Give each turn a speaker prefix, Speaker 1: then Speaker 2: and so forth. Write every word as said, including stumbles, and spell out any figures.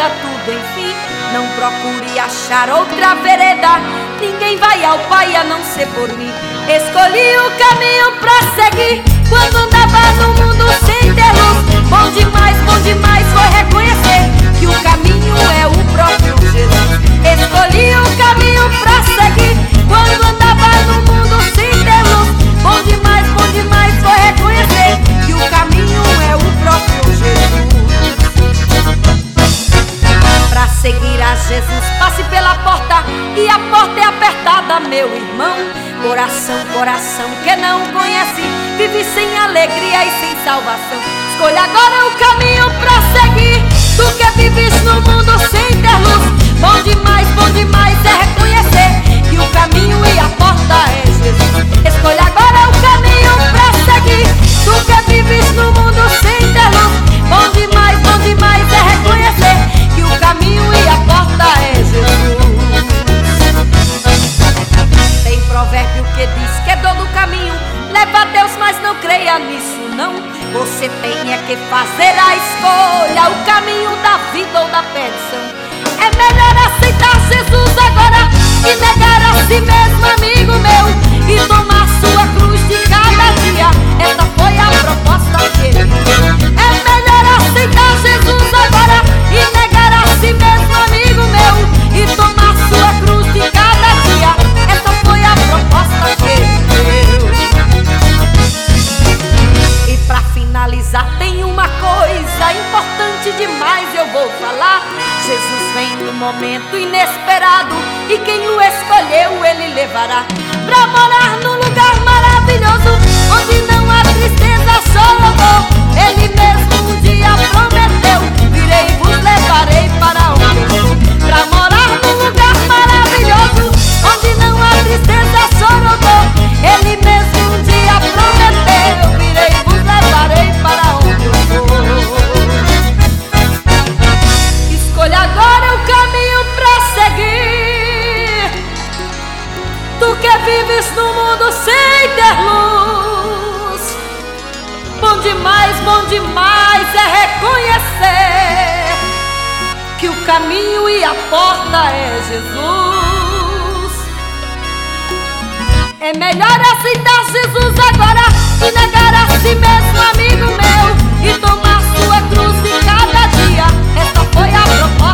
Speaker 1: terá tudo, enfim. Não procure achar outra vereda, ninguém vai ao Pai a não ser por mim. Escolhi o caminho pra seguir quando andava no mundo sem ter luz. Bom demais, bom demais foi reconhecer que o caminho é o próprio Jesus. Escolhi o caminho pra seguir quando andava no mundo sem ter luz. Bom demais, bom demais foi reconhecer que o caminho é o próprio Jesus. Pra seguir a Jesus, passe pela porta, e a porta é apertada, meu irmão. Coração, coração que não conhece, vive sem alegria e sem salvação. Escolha agora o caminho pra seguir, tu que vives no mundo sem ter luz. Bom demais, bom demais é reconhecer que o caminho e a porta é Jesus. Escolha agora o caminho pra seguir, tu que vives no mundo sem ter luz. Bom demais, bom demais é reconhecer que o caminho e a porta é Jesus. Tem provérbio que diz que é dor do caminho, leva a Deus, mas não creia nisso não. Você tem é que fazer a escolha, o caminho da vida ou da perdição. É melhor aceitar Jesus agora e negar a si mesmo, amigo meu, e tomar sua cruz de cada dia. Essa foi a proposta que ele deu. É melhor aceitar Jesus agora e negar a si mesmo, amigo meu, e tomar sua cruz de cada dia. Essa foi a proposta que ele deu. E pra finalizar tem uma coisa importante demais eu vou falar. Jesus vem no momento inesperado e quem o escolheu ele levará pra morar num lugar maravilhoso, onde não há tristeza, só louvor. Ele mesmo um dia prometeu: virei e vos levarei para onde eu vou. Pra morar num lugar maravilhoso, onde não há tristeza, só louvor. Ele mesmo um dia prometeu: virei e vos levarei para onde eu vou. Escolha agora o caminho pra seguir, tu que vives no mundo sem ter luz. Bom demais, bom demais é reconhecer que o caminho e a porta é Jesus. É melhor aceitar Jesus agora e negar a si mesmo, amigo meu, e tomar sua cruz de cada dia. Essa foi a proposta.